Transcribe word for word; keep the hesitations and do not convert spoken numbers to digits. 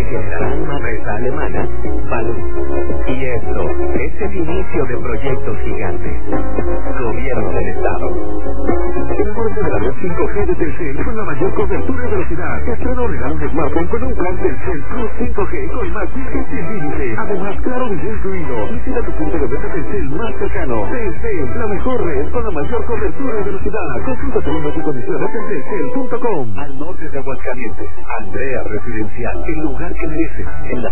que generarán una empresa alemana, valor. Y esto es el inicio de proyectos gigantes. Gobierno del Estado. Enamórate de la red cinco G de Telcel con la mayor cobertura y velocidad. Estreno regalo un smartphone con un plan Telcel Plus cinco G con más gigas sin límite. Además, claro video incluido. Visita tu punto de venta Telcel más cercano. Telcel, la mejor red con la mayor cobertura y velocidad. Consulta términos y condiciones en telcel punto com. Al norte de Aguascalientes, Andrea Residencial, el lugar que mereces, en la